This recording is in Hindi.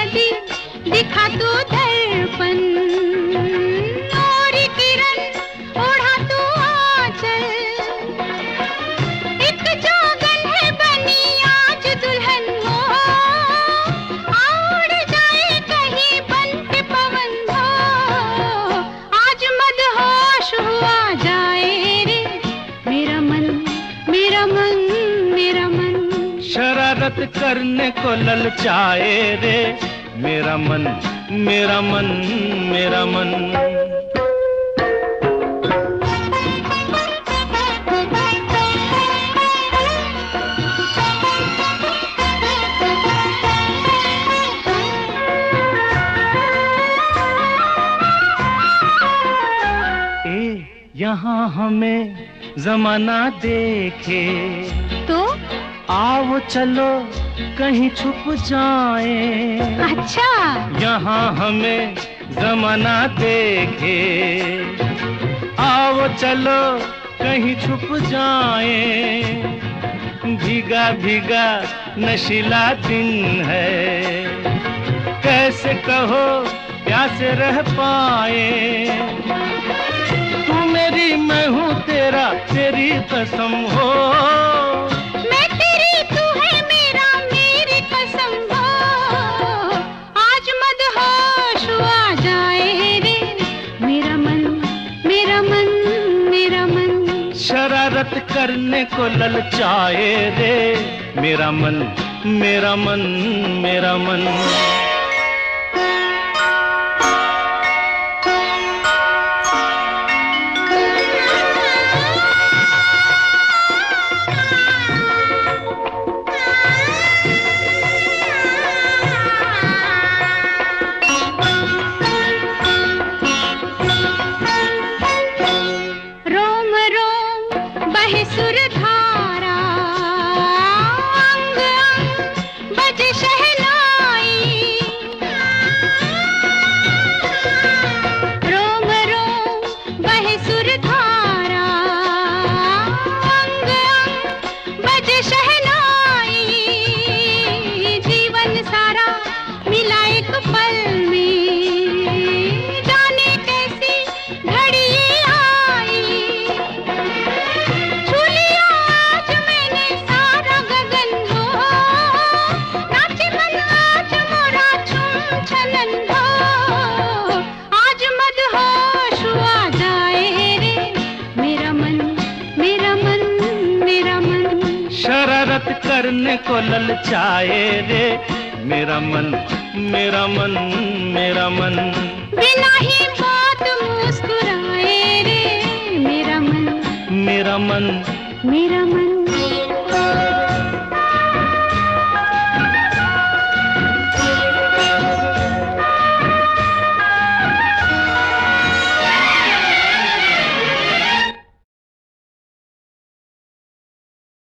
नदी दिखा तू दर्पण, और किरण ओढ़ा तू आंचल। एक जोगन है बनी आज दुल्हन हो, उड़ जाए कहीं बन के पवन हो। आज मदहोश हुआ जाए रे मेरा मन, मेरा मन, मेरा मन। शरारत करने को ललचाए रे मेरा मन, मेरा मन, मेरा मन। यहाँ हमें जमाना देखे तो आओ चलो कहीं छुप जाएं। अच्छा, यहाँ हमें जमाना देखे आओ चलो कहीं छुप जाएं। भीगा भीगा नशीला दिन है, कैसे कहो प्यासे रह पाए। तू मेरी मैं हूँ तेरा, तेरी कसम हो। मैं तेरी तू है मेरा, मेरी कसम हो। आज मदहोश हुआ जाए रे मेरा मन, मेरा मन, मेरा मन। शरारत करने को ललचाए रे मेरा मन, मेरा मन, मेरा मन। सुर धारा अंग अंग बजे शहनाई। रोम रोम बहे सुर धारा अंग अंग बजे शहनाई। जीवन सारा मिला एक पल में, जाने कैसी घड़ी आई। शरारत करने को ललचाए रे मेरा मन, मेरा मन, मेरा मन। बिना ही बात मुस्कुराए रे मेरा मन, मेरा मन, मेरा मन।